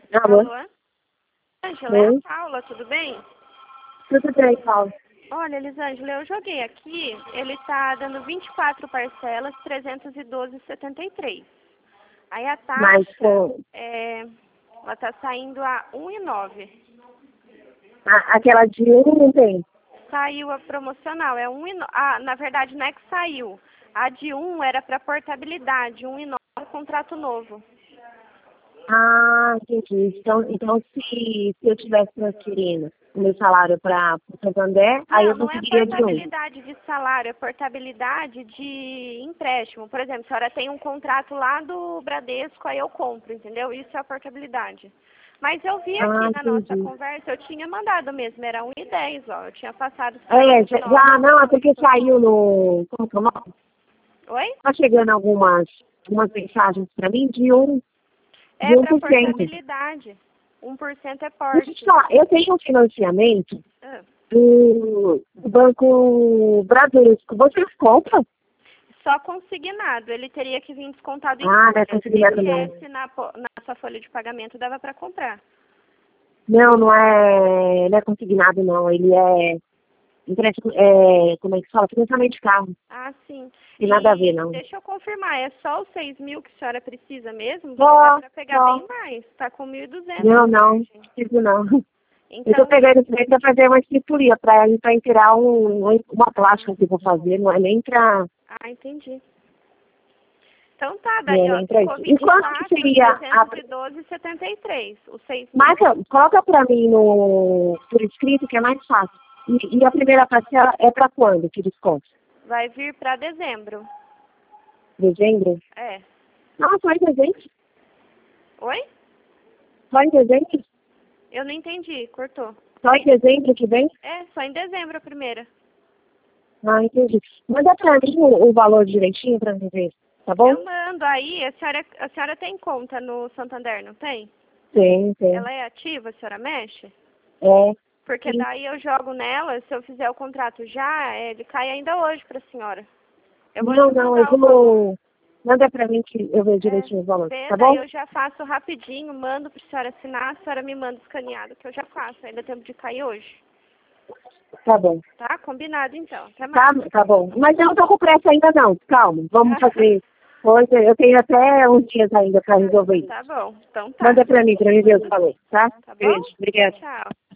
Alô? Alô? Ângela, é Oi? a Paula, tudo bem? Tudo bem, Paulo? Olha, Elisângela, eu joguei aqui, ele tá dando 24 parcelas, 312,73. Aí a Mas taxa, ela tá saindo a 1,9. aquela de um não tem. Saiu a promocional, é 1,9. Ah, na verdade não é que saiu. A de 1 era para portabilidade, 1,9 é um contrato novo. Ah, entendi. Então se eu tivesse transferindo o meu salário para o Santander, aí eu Não é conseguiria de um. portabilidade de salário, é portabilidade de empréstimo. Por exemplo, a senhora tem um contrato lá do Bradesco, aí eu compro, entendeu? Isso é a portabilidade. Mas eu vi aqui Ah, na nossa entendi. conversa, eu tinha mandado mesmo, era 1,10, ó. Eu tinha passado Já não, é porque 1,9. saiu no. Como que é o nome? Oi? Tá chegando algumas mensagens para mim de É um para por cento. portabilidade. 1% é Deixa eu te porte. falar, eu tenho um financiamento Ah. do Banco Bradesco. Vocês compram? Só consignado, ele teria que vir descontado em Ah, não é folha. Se consignado não. viesse na sua folha de pagamento, dava para comprar. Não é consignado não, ele é empréstimo, como é que fala? Financiamento de carro. Ah, sim. Tem nada a ver E não. deixa eu confirmar, é só os 6 mil que a senhora precisa mesmo? Porque dá Só, para pegar só. bem mais. Está com 1.200 Não, na não, margem. preciso não. Eu tô Então, pegando isso daí pra fazer uma escrituria, pra inteirar uma plástica que eu vou fazer, não é nem pra, entendi. Então tá, não é daí ó, nem pra ficou isso. E quanto que 24, seria a... 312,73, os 6 mil. Marca, coloca pra mim por escrito, que é mais fácil. E a primeira parcela é pra quando que desconto? Vai vir para dezembro. Dezembro? É. Não, só em dezembro. Oi? Só em dezembro? Eu não entendi, cortou. Só em dezembro que vem? É, só em dezembro a primeira. Ah, entendi. Manda pra mim o valor direitinho pra mim ver, tá bom? Eu mando aí, a senhora tem conta no Santander, não tem? Tem. Ela é ativa, a senhora mexe? É, Porque sim. daí eu jogo nela, se eu fizer o contrato já, ele cai ainda hoje pra senhora. Eu vou te Não, eu mandar o valor. vou... Manda pra mim que eu vejo É, direitinho o valor, vê, tá daí bom? eu já faço rapidinho, mando pra senhora assinar, a senhora me manda escaneado, que eu já faço, ainda tempo de cair hoje. Tá bom. Tá? Combinado então. Até Tá, mais. tá bom. Mas eu não tô com pressa ainda não, calma. Vamos fazer coisa. Eu tenho até uns dias ainda pra resolver isso. Tá bom, então tá. Manda pra mim ver o valor, tá? Tá bom? Beijo, obrigada. Tchau.